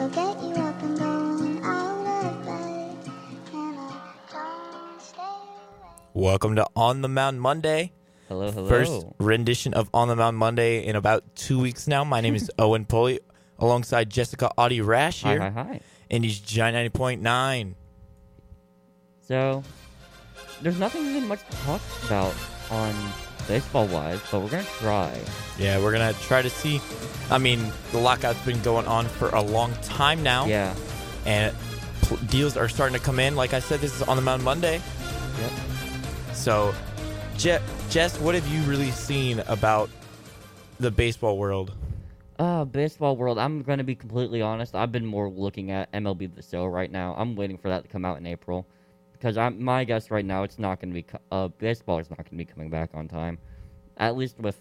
So get you up and going out of bed, and I don't stay away. Welcome to On the Mound Monday. Hello, hello. First rendition of On the Mound Monday in about 2 weeks now. My name is Owen Pulley, alongside Jessica Audie Rash here. Hi. And he's Giant 90.9. So, there's nothing really much to talk about on baseball-wise, but we're going to try. Yeah, we're going to try to see. I mean, the lockout's been going on for a long time now. Yeah. And deals are starting to come in. Like I said, this is On the Mound Monday. Yep. So, Jess, what have you really seen about the baseball world? Baseball world, I'm going to be completely honest. I've been more looking at MLB The Show right now. I'm waiting for that to come out in April. Because my guess right now, it's not going to be, baseball is not going to be coming back on time. At least with,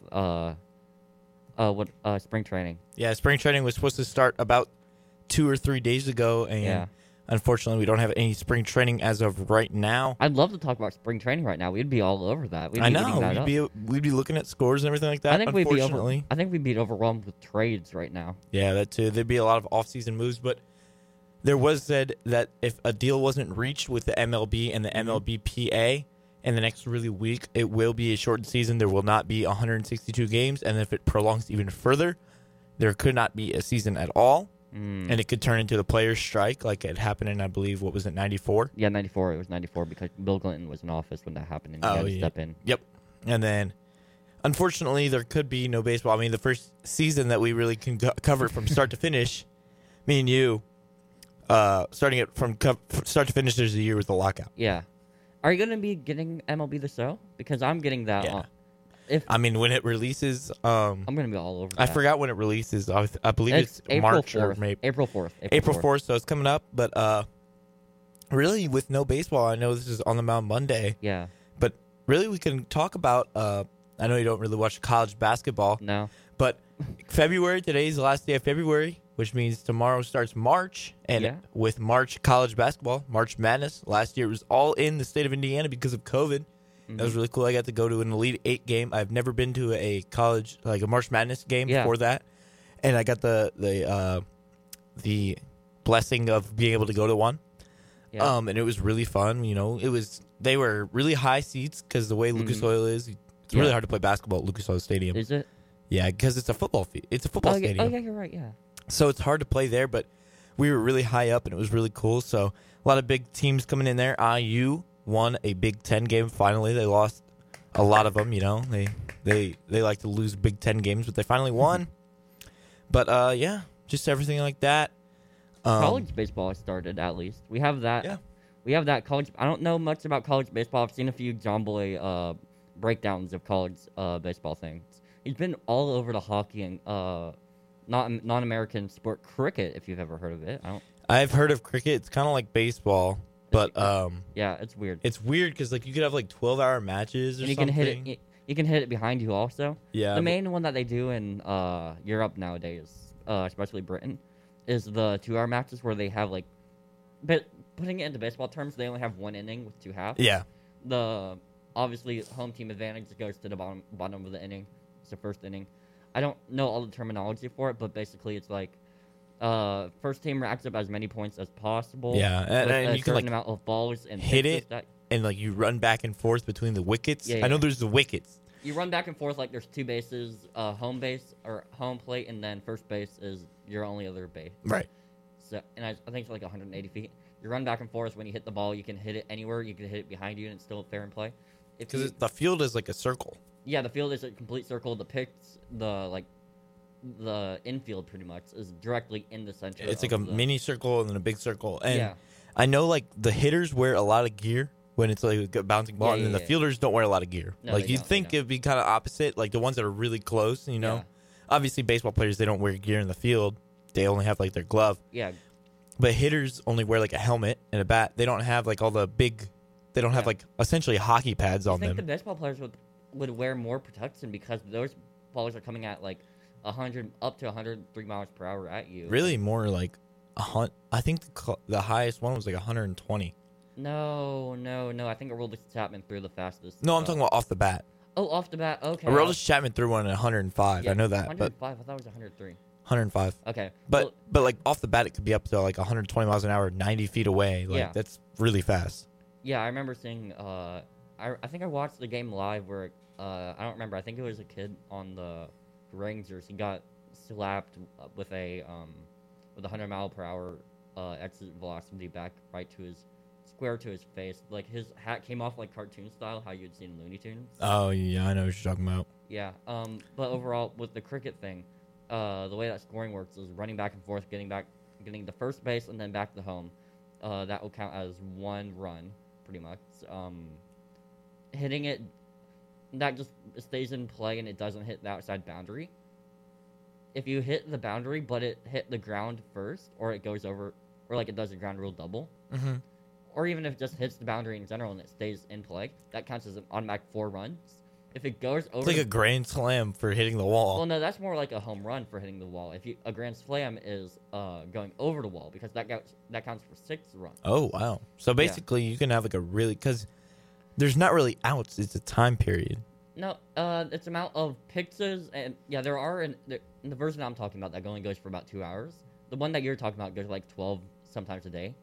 spring training. Yeah, spring training was supposed to start about 2 or 3 days ago, and unfortunately, we don't have any spring training as of right now. I'd love to talk about spring training right now. We'd be all over that. We'd be I eating know. that up. We'd be looking at scores and everything like that. I think unfortunately, we'd be overwhelmed with trades right now. Yeah, that too. There'd be a lot of off-season moves, but there was said that if a deal wasn't reached with the MLB and the MLBPA in the next really week, it will be a shortened season. There will not be 162 games, and if it prolongs even further, there could not be a season at all, and it could turn into the players' strike like it happened in, I believe, what was it, 94? Yeah, 94. It was 94 because Bill Clinton was in office when that happened, and he had to step in. Yep. And then, unfortunately, there could be no baseball. I mean, the first season that we really can cover from start to finish, me and you, starting it from start to finish, there's a year with the lockout. Yeah. Are you going to be getting MLB The Show? Because I'm getting that. Yeah. I mean, when it releases, I'm going to be all over that. I forgot when it releases. I believe it's April March 4th. or maybe April 4th. April 4th, so it's coming up. But really, with no baseball, I know this is On the Mound Monday. Yeah. But really, we can talk about. I know you don't really watch college basketball. No. But February, today's the last day of February, which means tomorrow starts March. And with March college basketball, March Madness, last year it was all in the state of Indiana because of COVID. Mm-hmm. That was really cool. I got to go to an Elite Eight game. I've never been to a college, like a March Madness game before that. And I got the blessing of being able to go to one. Yeah. And it was really fun. You know, they were really high seats because the way Lucas Oil is, it's really hard to play basketball at Lucas Oil Stadium. Is it? Yeah, because it's a football It's a football stadium. Oh, yeah, you're right, yeah. So it's hard to play there, but we were really high up, and it was really cool. So a lot of big teams coming in there. IU won a Big Ten game finally. They lost a lot of them, you know. They like to lose Big Ten games, but they finally won. But, just everything like that. College baseball started, at least. We have that. Yeah. We have that college. I don't know much about college baseball. I've seen a few John Boy breakdowns of college baseball things. He's been all over the hockey and non-American sport cricket, if you've ever heard of it. I've heard of cricket. It's kind of like baseball, but yeah, it's weird. It's weird because like you could have like 12-hour matches or and you something. Can hit it. You can hit it behind you also. Yeah. The main one that they do in Europe nowadays, especially Britain, is the 2-hour matches where they have like, but putting it into baseball terms, they only have one inning with 2 halves. Yeah. Obviously home team advantage goes to the bottom of the inning. It's the first inning. I don't know all the terminology for it, but basically it's like first team racks up as many points as possible. Yeah, and you can like amount of balls and hit it, and like you run back and forth between the wickets. Yeah. I know there's the wickets. You run back and forth like there's 2 bases, home base or home plate, and then first base is your only other base. Right. So, and I think it's like 180 feet. You run back and forth. When you hit the ball, you can hit it anywhere. You can hit it behind you, and it's still fair and play. Because the field is like a circle. Yeah, the field is a complete circle. The infield pretty much is directly in the center. It's like a mini circle and then a big circle. And yeah. I know like the hitters wear a lot of gear when it's like a bouncing ball, and then the fielders don't wear a lot of gear. No, like you'd think it'd be kind of opposite. Like the ones that are really close, you know. Yeah. Obviously, baseball players, they don't wear gear in the field. They only have like their glove. Yeah. But hitters only wear like a helmet and a bat. They don't have like all the big. They don't have like essentially hockey pads on them. I think the baseball players would wear more protection because those balls are coming at like 100 up to 103 miles per hour at you. Really, more like I think the highest one was like 120. No. I think Aroldis Chapman threw the fastest. No, I'm talking about off the bat. Oh, off the bat. Okay. Aroldis Chapman threw one at 105. Yeah, I know that. 105. I thought it was 103. 105. Okay. But like off the bat, it could be up to like 120 miles an hour, 90 feet away. Like Yeah. that's really fast. Yeah, I remember seeing. I think I watched the game live where I don't remember. I think it was a kid on the Rangers. He got slapped with a 100-mile-per-hour exit velocity back right to his square to his face. Like his hat came off like cartoon style, how you'd seen in Looney Tunes. Oh yeah, I know what you're talking about. Yeah. But overall, with the cricket thing, the way that scoring works is running back and forth, getting to first base, and then back to home. That will count as one run, pretty much. Hitting it, that just stays in play and it doesn't hit the outside boundary. If you hit the boundary, but it hit the ground first, or it goes over, or like it does a ground rule double, or even if it just hits the boundary in general and it stays in play, that counts as an automatic 4 runs. If it goes over, It's like a grand slam for hitting the wall. well, no, that's more like a home run for hitting the wall. A grand slam is going over the wall because that counts for 6 runs. Oh wow! So basically, you can have like a really because there's not really outs. It's a time period. No, it's amount of pitches, and yeah, there are in the version I'm talking about that only goes for about 2 hours. The one that you're talking about goes like 12 sometimes a day.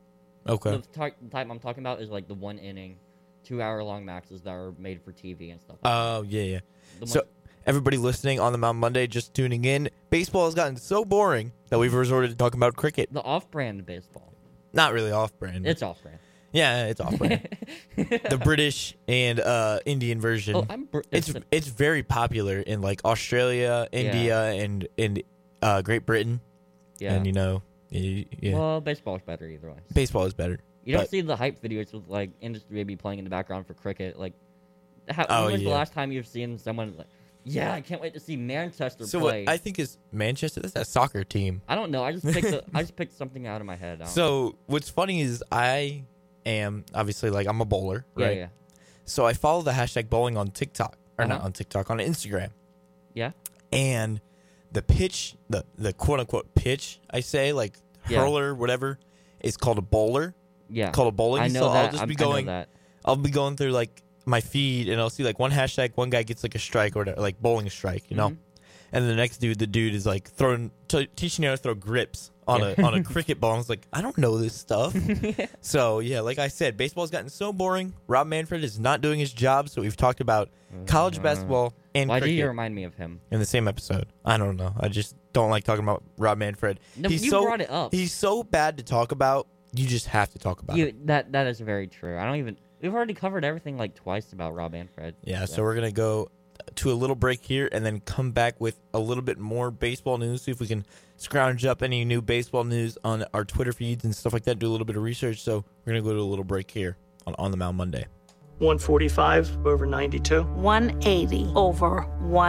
Okay. The type I'm talking about is like the 1 inning, 2 hour long maxes that are made for TV and stuff. Oh yeah. The So everybody listening on the Mountain Monday, just tuning in, baseball has gotten so boring that we've resorted to talking about cricket. the off-brand baseball. Not really off-brand. It's off-brand. Yeah, it's off-brand. The British and Indian version. Oh, It's very popular in like Australia, India, and Great Britain. yeah. And yeah, Well, baseball's better either way. baseball is better. You don't but- see the hype videos with like industry maybe playing in the background for cricket. Like, Oh, when was the yeah. last time you've seen someone like, yeah, I can't wait to see Manchester So play. what I think is Manchester. That's a soccer team. I don't know. I just picked something out of my head. I don't know. So what's funny is I am obviously like I'm a bowler, right? Yeah. So I follow the hashtag bowling on TikTok or not Uh-huh. on TikTok on Instagram. Yeah. And the pitch, the quote unquote pitch, I say like Yeah. hurler, whatever, is called a bowler. Yeah. Called a bowling. I know so that. I'll just be I know going. that. I'll be going through like my feed and I'll see like one hashtag, one guy gets like a strike or whatever, like bowling strike, you know. Mhm. And the next dude, the dude is like teaching you how to throw grips on a cricket ball. I was like, I don't know this stuff. So yeah, like I said, baseball's gotten so boring. Rob Manfred is not doing his job, so we've talked about college basketball and Why do cricket you remind me of him? in the same episode. I don't know. I just don't like talking about Rob Manfred. No, he's you so, brought it up. He's so bad to talk about. You just have to talk about it. That is very true. We've already covered everything like twice about Rob Manfred. Yeah, so we're going to go to a little break here and then come back with a little bit more baseball news, see if we can scrounge up any new baseball news on our Twitter feeds and stuff like that, do a little bit of research. So we're going to go to a little break here on the Mound Monday. 145 over 92. 180 over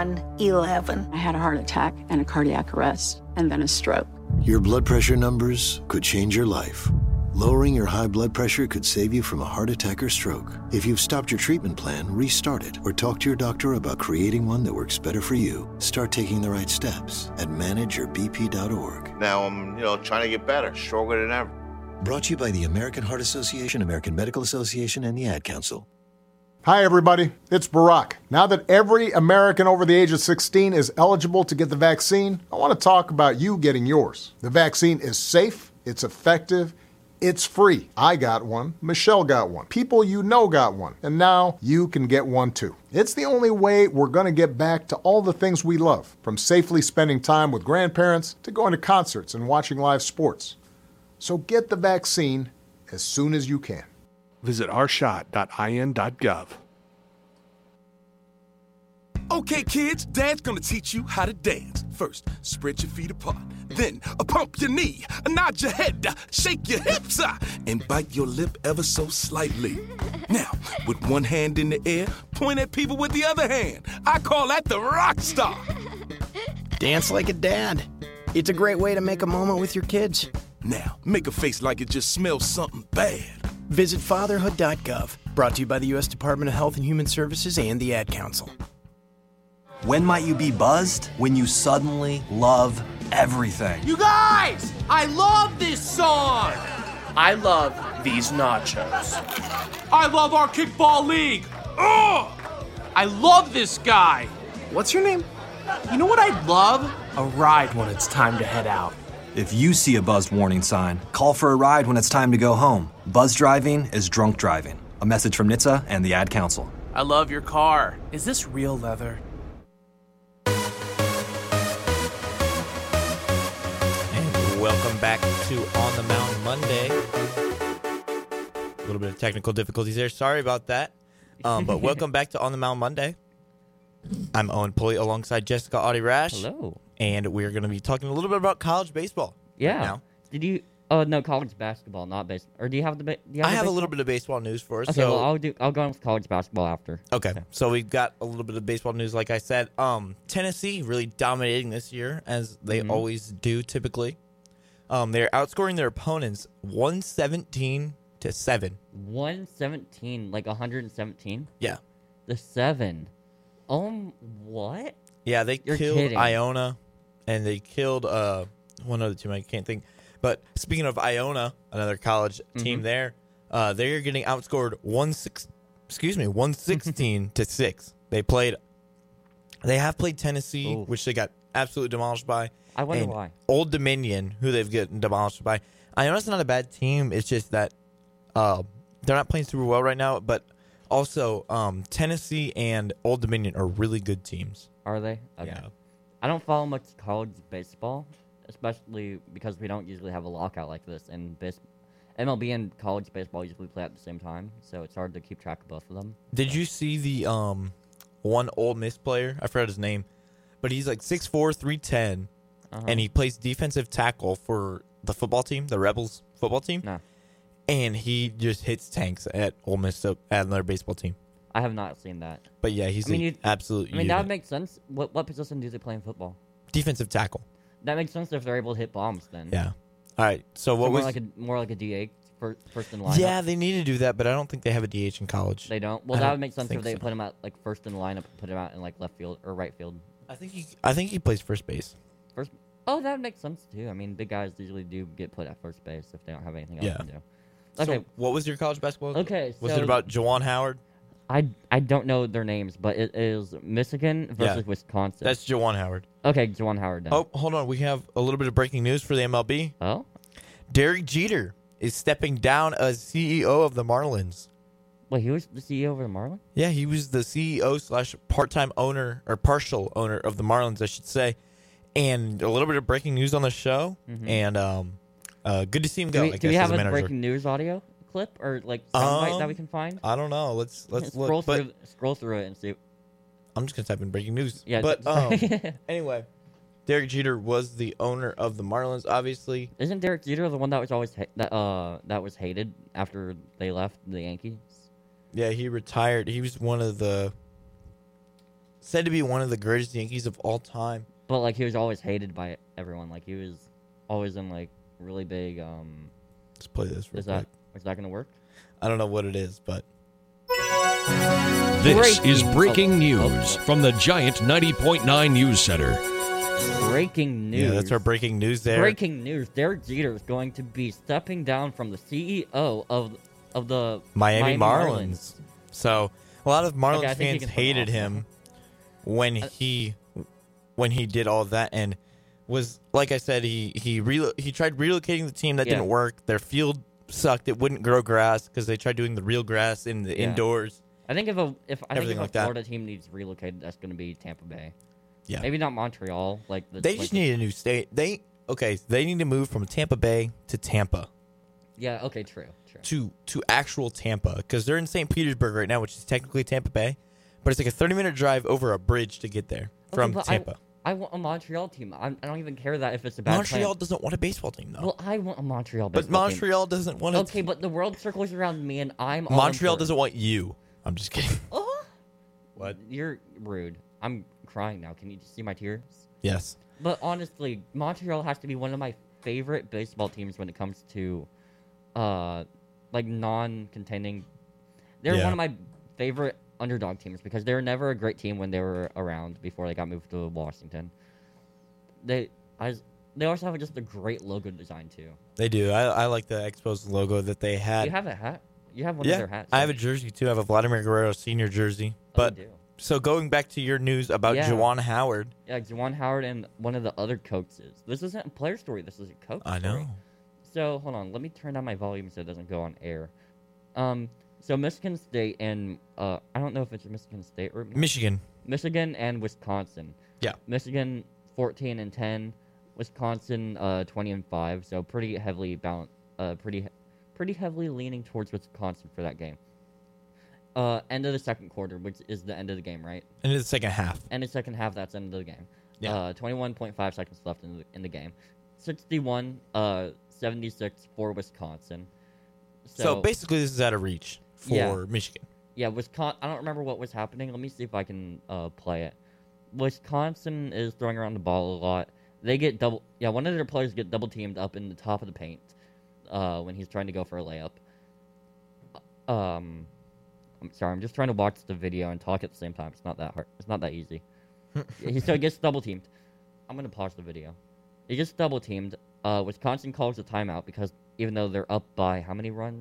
111. I had a heart attack and a cardiac arrest, and then a stroke. Your blood pressure numbers could change your life. Lowering your high blood pressure could save you from a heart attack or stroke. If you've stopped your treatment plan, restart it or talk to your doctor about creating one that works better for you. Start taking the right steps at manageyourbp.org. Now I'm, trying to get better, stronger than ever. Brought to you by the American Heart Association, American Medical Association, and the Ad Council. Hi, everybody. It's Barack. Now that every American over the age of 16 is eligible to get the vaccine, I want to talk about you getting yours. The vaccine is safe, it's effective, it's free. I got one. Michelle got one. People you know got one. And now you can get one too. It's the only way we're going to get back to all the things we love, from safely spending time with grandparents to going to concerts and watching live sports. So get the vaccine as soon as you can. Visit ourshot.in.gov. Okay, kids, Dad's gonna teach you how to dance. First, spread your feet apart. Then, pump your knee, nod your head, shake your hips, and bite your lip ever so slightly. Now, with one hand in the air, point at people with the other hand. I call that the rock star. Dance like a dad. It's a great way to make a moment with your kids. Now, make a face like it just smells something bad. Visit fatherhood.gov. Brought to you by the U.S. Department of Health and Human Services and the Ad Council. When might you be buzzed? When you suddenly love everything. You guys! I love this song! I love these nachos. I love our kickball league! Ugh! I love this guy! What's your name? You know what I'd love? a ride when it's time to head out. If you see a buzzed warning sign, call for a ride when it's time to go home. Buzz driving is drunk driving. A message from NHTSA and the Ad Council. I love your car. Is this real leather? And welcome back to On the Mound Monday. A little bit of technical difficulties there. Sorry about that. But welcome back to On the Mound Monday. I'm Owen Pulley alongside Jessica Audie Rash. Hello. And we're going to be talking a little bit about college baseball. Yeah. Right now. Did you? Oh no, college basketball, not baseball. Or do you have the? I have a little bit of baseball news for us. Okay, so, well I'll go on with college basketball after. Okay, so we've got a little bit of baseball news. Like I said, Tennessee really dominating this year, as they always do typically. They're outscoring their opponents 117-7. 117, like 117. Yeah. The 7. What? Yeah, they You're killed kidding. Iona, and they killed one other team. I can't think. But speaking of Iona, another college team there, they're getting outscored 116-6. They have played Tennessee, which they got absolutely demolished by. I wonder and why. Old Dominion, who they've gotten demolished by. Iona's not a bad team. It's just that they're not playing super well right now. But also, Tennessee and Old Dominion are really good teams. Are they? Okay. Yeah. I don't follow much college baseball, especially because we don't usually have a lockout like this. And MLB and college baseball usually play at the same time, so it's hard to keep track of both of them. Did you see the one Ole Miss player? I forgot his name, but he's like 6'4", 310, and he plays defensive tackle for the football team, the Rebels football team. No. And he just hits tanks at Ole Miss at another baseball team. I have not seen that. But yeah, he's absolute. I mean, that would make sense. What position do they play in football? Defensive tackle. That makes sense if they're able to hit bombs. Then. Yeah. All right. So what was more like a DH first in lineup? Yeah, they need to do that, but I don't think they have a DH in college. They don't. Well, that would make sense if they put him at like first in lineup, put him out in like left field or right field. I think he plays first base. Oh, that makes sense too. I mean, big guys usually do get put at first base if they don't have anything else to do. Okay. So what was your college basketball? Okay. Was it about Juwan Howard? I don't know their names, but it is Michigan versus Wisconsin. That's Juwan Howard. Okay, Juwan Howard. Then. Oh, hold on. We have a little bit of breaking news for the MLB. Oh? Derek Jeter is stepping down as CEO of the Marlins. Wait, he was the CEO of the Marlins? Yeah, he was the CEO / part-time owner, or partial owner of the Marlins, I should say. And a little bit of breaking news on the show. And good to see him go. Do we have a breaking news audio clip or like soundbite that we can find? I don't know. Let's scroll look. Scroll through it and see. I'm just gonna type in breaking news. Yeah, but anyway, Derek Jeter was the owner of the Marlins. Obviously, isn't Derek Jeter the one that was always that was hated after they left the Yankees? Yeah, he retired. He was said to be one of the greatest Yankees of all time. But like he was always hated by everyone. Like he was always in like really big. Let's play this. Is that gonna work? I don't know what it is, but this is breaking news from the Giant 90.9 News Center. Breaking news. Yeah, that's our breaking news there. Breaking news. Derek Jeter is going to be stepping down from the CEO of the Miami Marlins. So a lot of Marlins fans hated him when he did all of that, and was, like I said, he tried relocating the team. That didn't work. Their field sucked. It wouldn't grow grass because they tried doing the real grass in the indoors. I think if a Florida that. team needs relocated, that's going to be Tampa Bay. Yeah, maybe not Montreal. They just need a new state. They need to move from Tampa Bay to Tampa. Yeah. Okay. True. To actual Tampa, because they're in St. Petersburg right now, which is technically Tampa Bay, but it's like a 30-minute drive over a bridge to get there from Tampa. I want a Montreal team. I don't even care that if it's a bad Montreal doesn't want a baseball team, though. Well, I want a Montreal baseball team. But Montreal doesn't want it. Okay, but the world circles around me, and I'm all Montreal doesn't want you. I'm just kidding. Oh? What? You're rude. I'm crying now. Can you see my tears? Yes. But honestly, Montreal has to be one of my favorite baseball teams when it comes to, non-contending. They're one of my favorite underdog teams because they were never a great team when they were around before they got moved to Washington. They also have just a great logo design too. They do. I like the Expos logo that they had. You have a hat? You have one of their hats. I have a jersey too. I have a Vladimir Guerrero senior jersey. But So going back to your news about Juwan Howard. Yeah, Juwan Howard and one of the other coaches. This isn't a player story. This is a coach I know. story. So, hold on. Let me turn down my volume so it doesn't go on air. So Michigan State and, I don't know if it's Michigan State or... Michigan. Michigan and Wisconsin. Yeah. Michigan 14-10. Wisconsin 20-5. So pretty heavily balanced. Pretty heavily leaning towards Wisconsin for that game. End of the second quarter, which is the end of the game, right? End of the second half. End of the second half, that's the end of the game. Yeah. 21.5 seconds left in the game. 76 for Wisconsin. So basically, this is out of reach for Michigan. Yeah, Wisconsin. I don't remember what was happening. Let me see if I can play it. Wisconsin is throwing around the ball a lot. They get double. Yeah, one of their players get double teamed up in the top of the paint when he's trying to go for a layup. I'm sorry. I'm just trying to watch the video and talk at the same time. It's not that hard. It's not that easy. So he gets double teamed. I'm gonna pause the video. He gets double teamed. Wisconsin calls a timeout because even though they're up by how many points?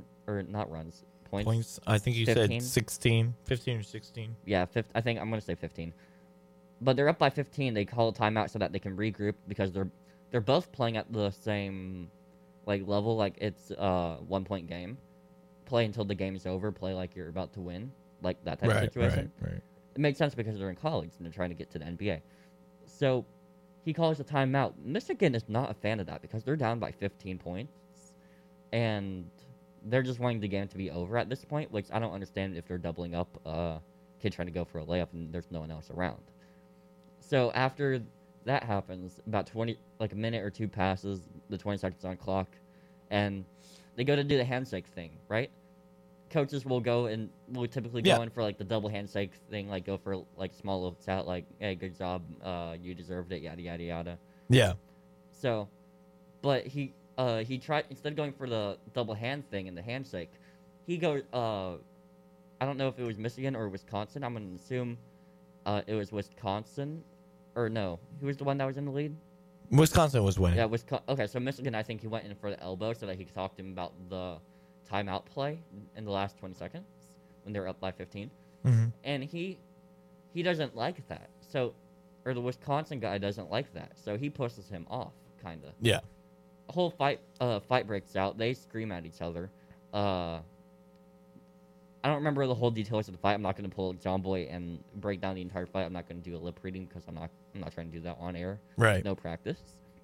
I think you 15? said 16, 15 or 16. Yeah, I think I'm going to say 15. But they're up by 15. They call a timeout so that they can regroup because they're both playing at the same level. Like it's a 1-point game. Play until the game is over. Play like you're about to win. Like that type of situation. Right. It makes sense because they're in college and they're trying to get to the NBA. So he calls a timeout. Michigan is not a fan of that because they're down by 15 points. And they're just wanting the game to be over at this point, which I don't understand if they're doubling up kid trying to go for a layup and there's no one else around. So after that happens, about a minute or two passes, the 20 seconds on clock, and they go to do the handshake thing, right? Coaches will go and will typically go in for the double handshake thing, go for small little chat, hey, good job, you deserved it, yada yada yada. Yeah. So, but he tried, instead of going for the double hand thing and the handshake, he goes, I don't know if it was Michigan or Wisconsin. I'm going to assume it was Wisconsin. Or no, who was the one that was in the lead? Wisconsin was winning. Yeah, okay, so Michigan, I think he went in for the elbow so that he could talk to him about the timeout play in the last 20 seconds when they were up by 15. Mm-hmm. And he doesn't like that. So, or the Wisconsin guy doesn't like that. So he pushes him off, kind of. Yeah. A whole fight breaks out. They scream at each other. I don't remember the whole details of the fight. I'm not going to pull John Boy and break down the entire fight. I'm not going to do a lip reading because I'm not trying to do that on air. Right. No practice.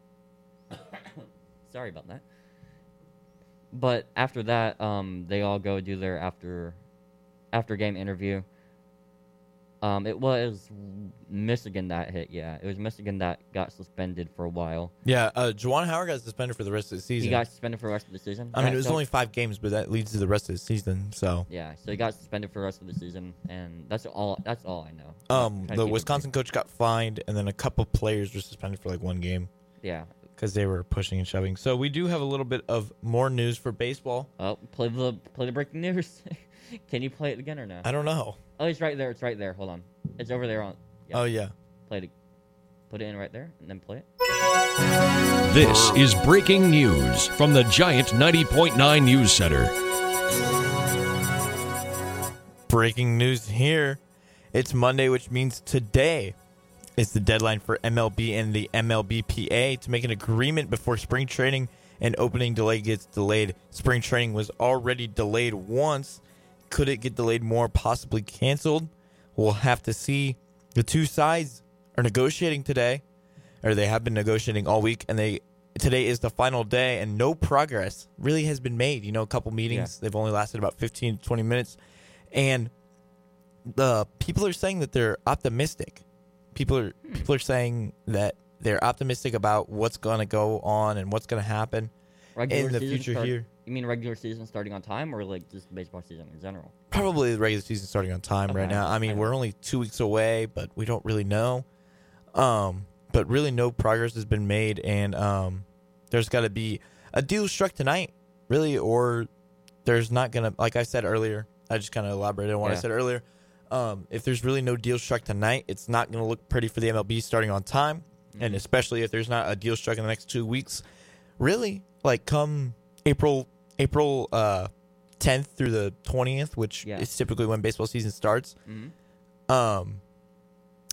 Sorry about that. But after that, they all go do their after game interview. It was Michigan that hit, yeah. It was Michigan that got suspended for a while. Yeah, Juwan Howard got suspended for the rest of the season. He got suspended for the rest of the season? I mean, it was only 5 games, but that leads to the rest of the season, so... Yeah, so he got suspended for the rest of the season, and that's all I know. The Wisconsin coach got fined, and then a couple players were suspended for 1 game. Yeah. Because they were pushing and shoving. So we do have a little bit of more news for baseball. Oh, play the breaking news. Can you play it again or no? I don't know. Oh, it's right there. It's right there. Hold on. It's over there on... Yeah. Oh, yeah. Put it in right there, and then play it. This is breaking news from the Giant 90.9 News Center. Breaking news here. It's Monday, which means today is the deadline for MLB and the MLBPA to make an agreement before spring training and opening delay gets delayed. Spring training was already delayed once. Could it get delayed more, possibly canceled? We'll have to see. The two sides are negotiating today, or they have been negotiating all week, and today is the final day, and no progress really has been made. A couple meetings, they've only lasted about 15 to 20 minutes, and the people are saying that they're optimistic. People are saying that they're optimistic about what's going to go on and what's going to happen in the future here. You mean regular season starting on time, or just baseball season in general? Probably the regular season starting on time right now. I mean, we're only 2 weeks away, but we don't really know. But really no progress has been made, and there's got to be a deal struck tonight, really, or there's not going to, like I said earlier, I just kind of elaborated on what I said earlier. If there's really no deal struck tonight, it's not going to look pretty for the MLB starting on time, and especially if there's not a deal struck in the next 2 weeks. Really, come April 10th through the 20th, which is typically when baseball season starts. Mm-hmm.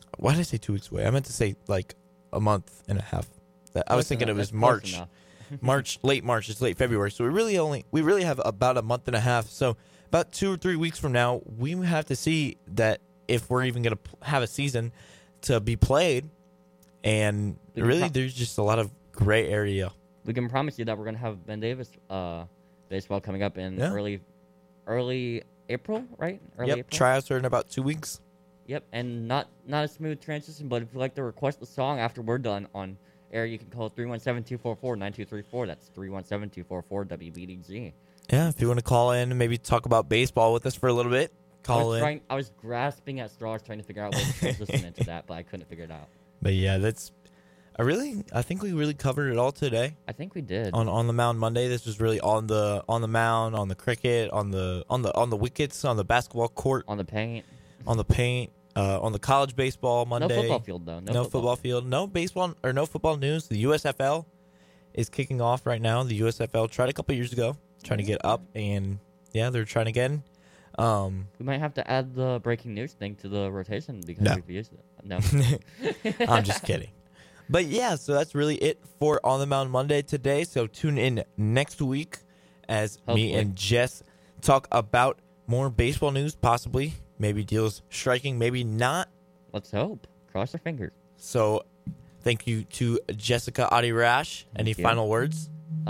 Why did I say 2 weeks away? I meant to say like a month and a half. I was thinking it was March. Late March. It's late February. So we really have about a month and a half. So about 2 or 3 weeks from now, we have to see that if we're even going to have a season to be played. And really, there's just a lot of gray area. We can promise you that we're going to have Ben Davis baseball coming up in early April, right? Early April? Tryouts are in about 2 weeks. Yep, and not a smooth transition, but if you'd like to request a song after we're done on air, you can call 317-244-9234. That's 317-244-WBDG. Yeah, if you want to call in and maybe talk about baseball with us for a little bit, call in. I was grasping at straws trying to figure out what to transition into that, but I couldn't figure it out. But yeah, I think we really covered it all today. I think we did. On the Mound Monday, this was really on the mound, on the cricket, on the wickets, on the basketball court, on the paint, on the college baseball Monday. No football field though. No football field. No baseball or no football news. The USFL is kicking off right now. The USFL tried a couple years ago, trying to get up, and they're trying again. We might have to add the breaking news thing to the rotation because we've used it. No, I'm just kidding. But yeah, so that's really it for On the Mound Monday today. So tune in next week as me and Jess talk about more baseball news, possibly. Maybe deals striking, maybe not. Let's hope. Cross our fingers. So thank you to Jessica Adirash. Any final words?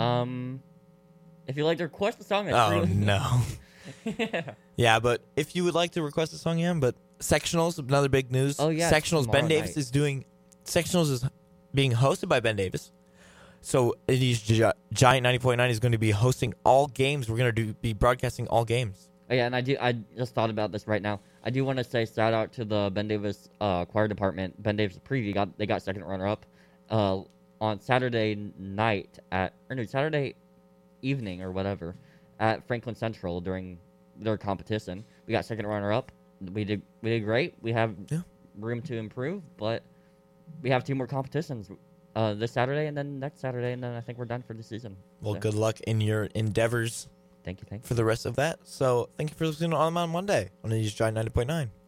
If you'd like to request a song, no. Yeah, but if you would like to request a song, but Sectionals, another big news. Oh, yeah. Sectionals, Ben Davis is doing... Sectionals is being hosted by Ben Davis. So Giant 90.9 is going to be hosting all games. We're going to be broadcasting all games. Oh, yeah, and I just thought about this right now. I do want to say shout out to the Ben Davis choir department. Ben Davis preview they got second runner up on Saturday Saturday evening or whatever at Franklin Central during their competition. We got second runner up. We did great. We have room to improve, but we have 2 more competitions this Saturday and then next Saturday, and then I think we're done for the season. Well, good luck in your endeavors. Thank you. For the rest of that. So thank you for listening on Monday on Giant 90.9.